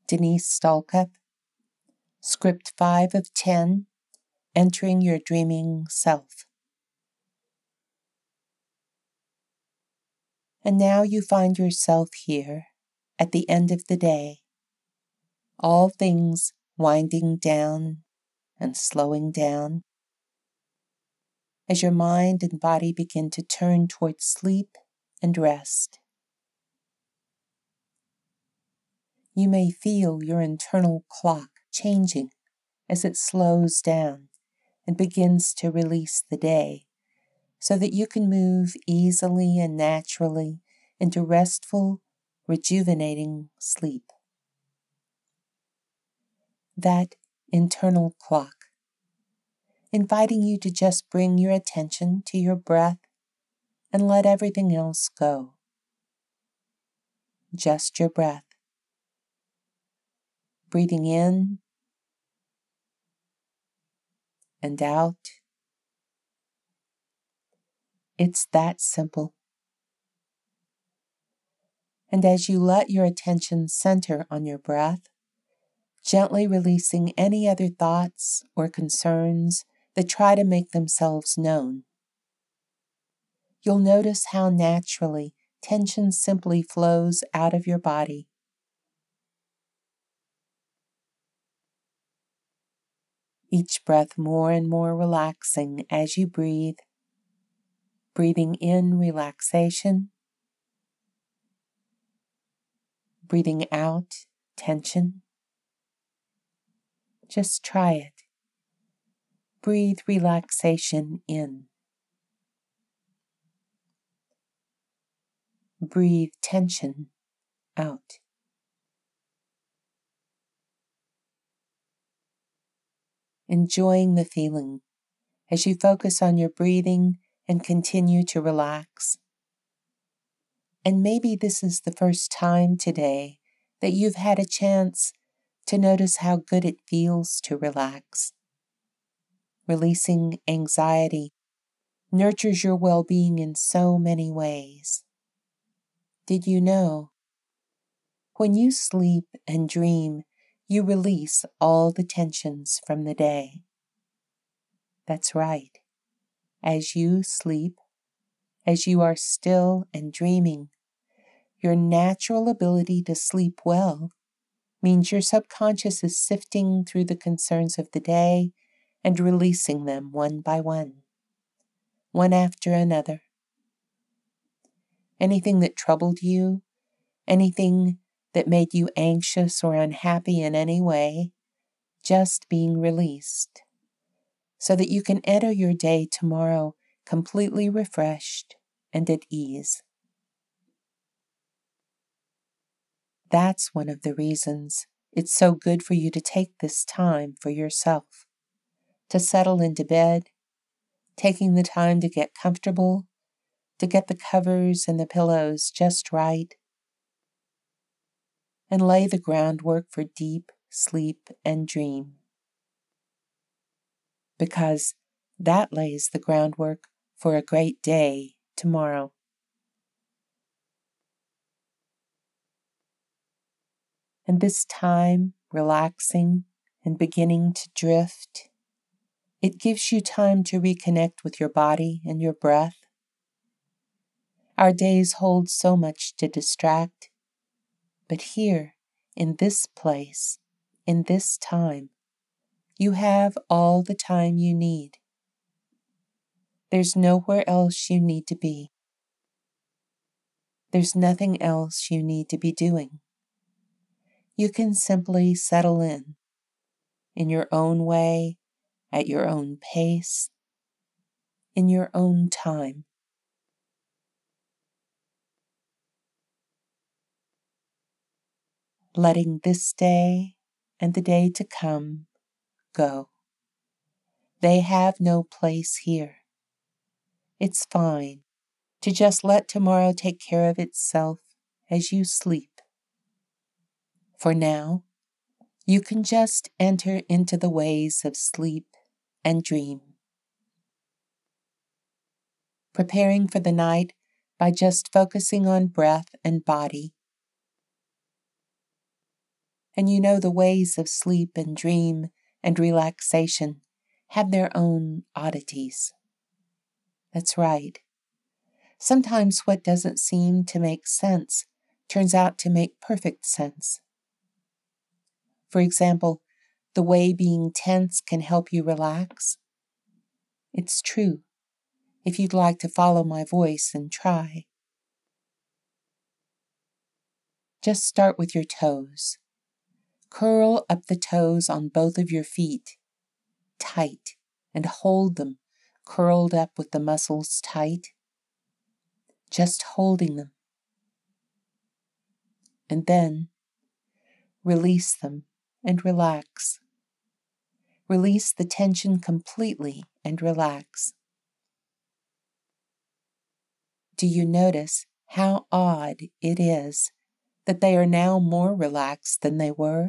Denise Stalcup, Script 5 of 10, Entering Your Dreaming Self. And now you find yourself here at the end of the day, all things winding down and slowing down, as your mind and body begin to turn towards sleep and rest. You may feel your internal clock changing as it slows down and begins to release the day, so that you can move easily and naturally into restful, rejuvenating sleep. That internal clock, inviting you to just bring your attention to your breath and let everything else go. Just your breath. Breathing in and out. It's that simple. And as you let your attention center on your breath, gently releasing any other thoughts or concerns that try to make themselves known, you'll notice how naturally tension simply flows out of your body. Each breath more and more relaxing as you breathe, breathing in relaxation, breathing out tension. Just try it. Breathe relaxation in. Breathe tension out. Enjoying the feeling as you focus on your breathing and continue to relax. And maybe this is the first time today that you've had a chance to notice how good it feels to relax. Releasing anxiety nurtures your well-being in so many ways. Did you know? When you sleep and dream, you release all the tensions from the day. That's right. As you sleep, as you are still and dreaming, your natural ability to sleep well means your subconscious is sifting through the concerns of the day and releasing them one by one after another. Anything that troubled you, anything that made you anxious or unhappy in any way, just being released, so that you can enter your day tomorrow completely refreshed and at ease. That's one of the reasons it's so good for you to take this time for yourself, to settle into bed, taking the time to get comfortable, to get the covers and the pillows just right, and lay the groundwork for deep sleep and dream. Because that lays the groundwork for a great day tomorrow. And this time, relaxing and beginning to drift, it gives you time to reconnect with your body and your breath. Our days hold so much to distract, but here, in this place, in this time, you have all the time you need. There's nowhere else you need to be. There's nothing else you need to be doing. You can simply settle in your own way, at your own pace, in your own time. Letting this day and the day to come go. They have no place here. It's fine to just let tomorrow take care of itself as you sleep. For now, you can just enter into the ways of sleep and dream. Preparing for the night by just focusing on breath and body. And you know the ways of sleep and dream and relaxation have their own oddities. That's right. Sometimes what doesn't seem to make sense turns out to make perfect sense. For example, the way being tense can help you relax. It's true, if you'd like to follow my voice and try. Just start with your toes. Curl up the toes on both of your feet, tight, and hold them, curled up with the muscles tight. Just holding them. And then release them and relax. Release the tension completely and relax. Do you notice how odd it is that they are now more relaxed than they were?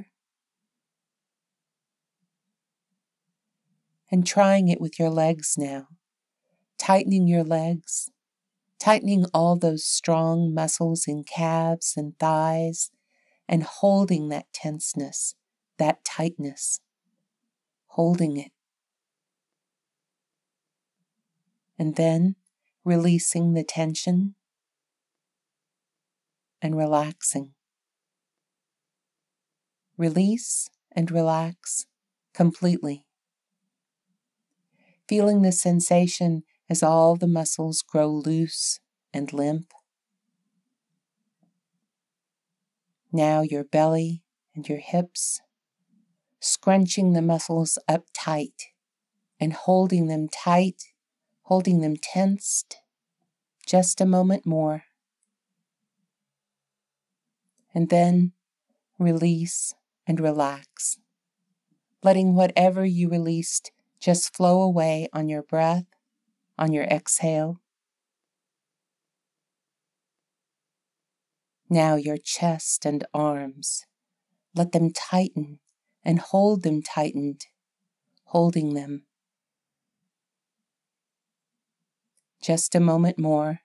And trying it with your legs now, tightening your legs, tightening all those strong muscles in calves and thighs, and holding that tenseness, that tightness, holding it. And then releasing the tension and relaxing. Release and relax completely. Feeling the sensation as all the muscles grow loose and limp. Now your belly and your hips, scrunching the muscles up tight and holding them tight, holding them tensed. Just a moment more. And then release and relax, letting whatever you released just flow away on your breath, on your exhale. Now your chest and arms, let them tighten and hold them tightened, holding them. Just a moment more.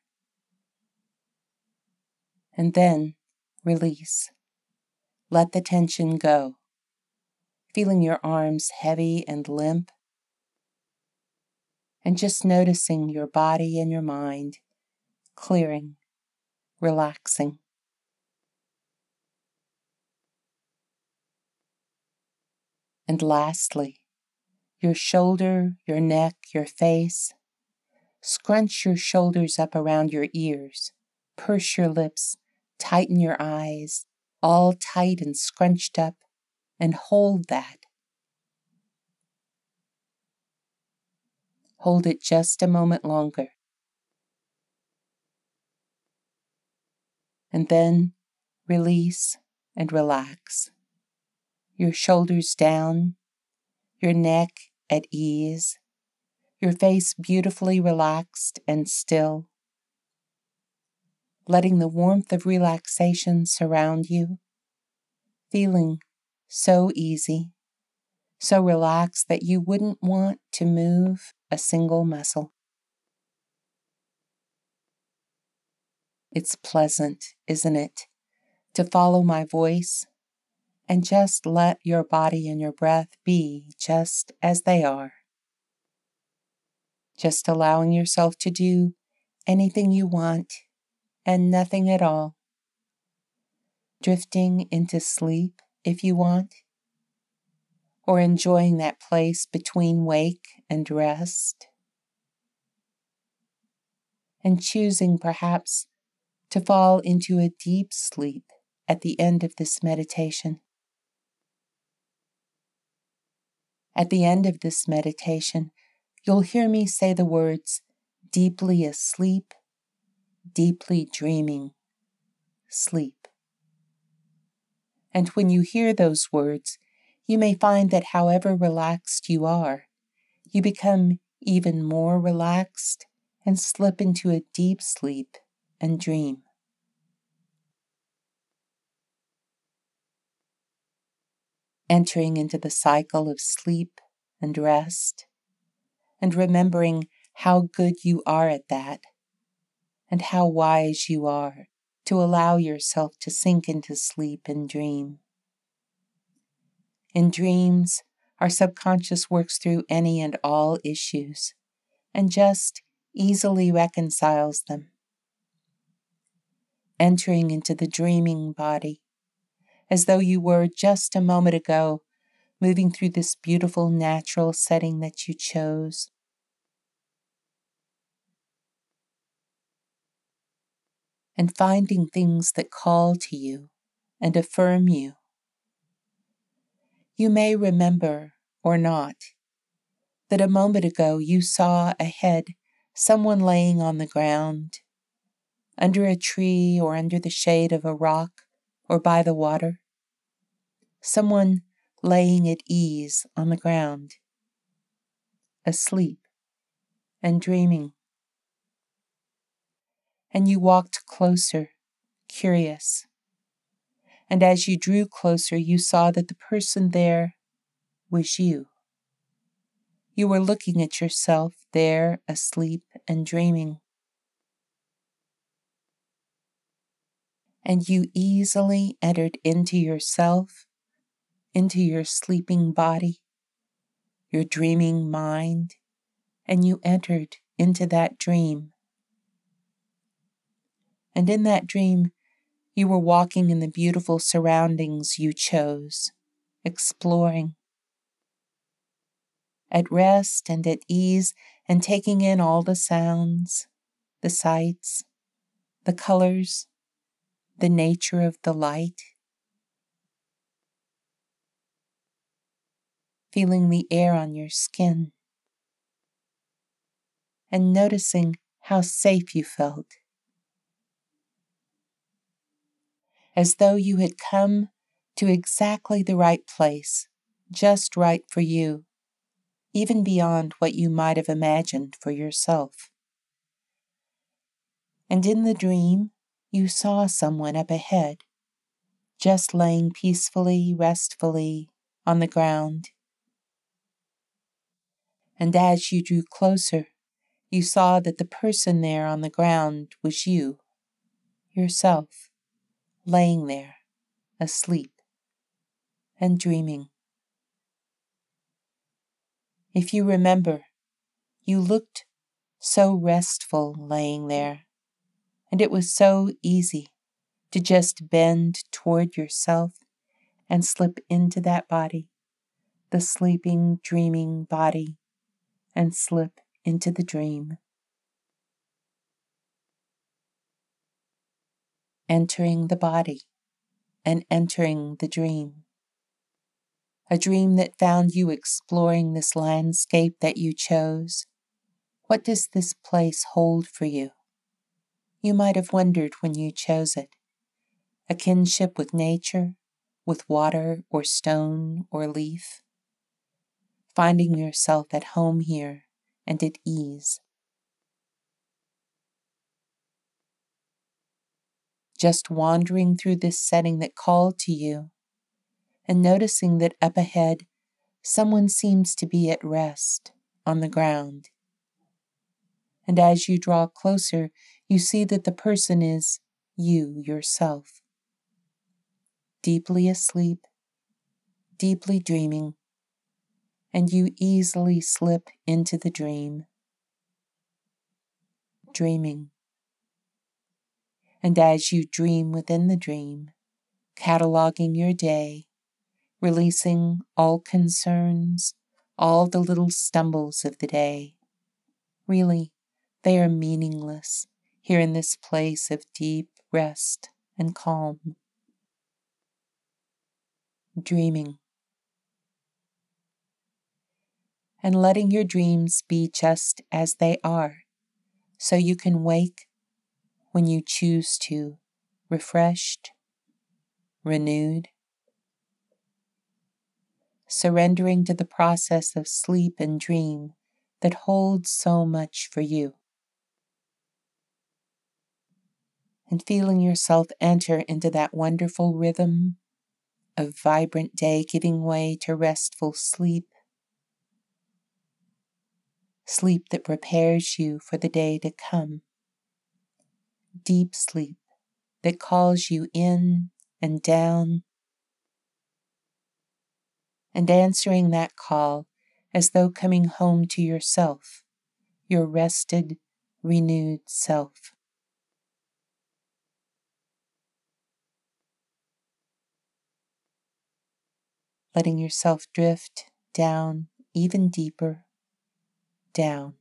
And then release. Let the tension go, feeling your arms heavy and limp, and just noticing your body and your mind clearing, relaxing. And lastly, your shoulder, your neck, your face. Scrunch your shoulders up around your ears, purse your lips, tighten your eyes, all tight and scrunched up, and hold that. Hold it just a moment longer. And then release and relax. Your shoulders down, your neck at ease, your face beautifully relaxed and still, letting the warmth of relaxation surround you, feeling so easy, so relaxed that you wouldn't want to move a single muscle. It's pleasant, isn't it, to follow my voice and just let your body and your breath be just as they are. Just allowing yourself to do anything you want and nothing at all. Drifting into sleep if you want, or enjoying that place between wake and rest, and choosing perhaps to fall into a deep sleep at the end of this meditation. At the end of this meditation, you'll hear me say the words, deeply asleep, deeply dreaming, sleep. And when you hear those words, you may find that however relaxed you are, you become even more relaxed and slip into a deep sleep and dream. Entering into the cycle of sleep and rest, and remembering how good you are at that, and how wise you are to allow yourself to sink into sleep and dream. In dreams, our subconscious works through any and all issues and just easily reconciles them. Entering into the dreaming body, as though you were just a moment ago moving through this beautiful natural setting that you chose. And finding things that call to you and affirm you. You may remember, or not, that a moment ago you saw ahead someone laying on the ground, under a tree or under the shade of a rock or by the water. Someone laying at ease on the ground, asleep and dreaming. And you walked closer, curious. And as you drew closer, you saw that the person there was you. You were looking at yourself there, asleep and dreaming. And you easily entered into yourself, into your sleeping body, your dreaming mind, and you entered into that dream. And in that dream, you were walking in the beautiful surroundings you chose, exploring, at rest and at ease, and taking in all the sounds, the sights, the colors, the nature of the light, feeling the air on your skin, and noticing how safe you felt, as though you had come to exactly the right place, just right for you, even beyond what you might have imagined for yourself. And in the dream, you saw someone up ahead, just laying peacefully, restfully on the ground. And as you drew closer, you saw that the person there on the ground was you, yourself, laying there, asleep and dreaming. If you remember, you looked so restful laying there, and it was so easy to just bend toward yourself and slip into that body, the sleeping, dreaming body, and slip into the dream. Entering the body and entering the dream. A dream that found you exploring this landscape that you chose. What does this place hold for you? You might have wondered when you chose it. A kinship with nature, with water or stone or leaf. Finding yourself at home here and at ease. Just wandering through this setting that called to you and noticing that up ahead someone seems to be at rest on the ground. And as you draw closer, you see that the person is you yourself. Deeply asleep, deeply dreaming, and you easily slip into the dream. Dreaming. And as you dream within the dream, cataloging your day, releasing all concerns, all the little stumbles of the day. Really, they are meaningless here in this place of deep rest and calm. Dreaming. And letting your dreams be just as they are, so you can wake when you choose to, refreshed, renewed, surrendering to the process of sleep and dream that holds so much for you. And feeling yourself enter into that wonderful rhythm of vibrant day giving way to restful sleep. Sleep that prepares you for the day to come. Deep sleep that calls you in and down, and answering that call as though coming home to yourself, your rested, renewed self. Letting yourself drift down even deeper, down,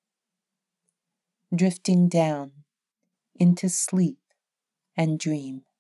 drifting down into sleep and dream.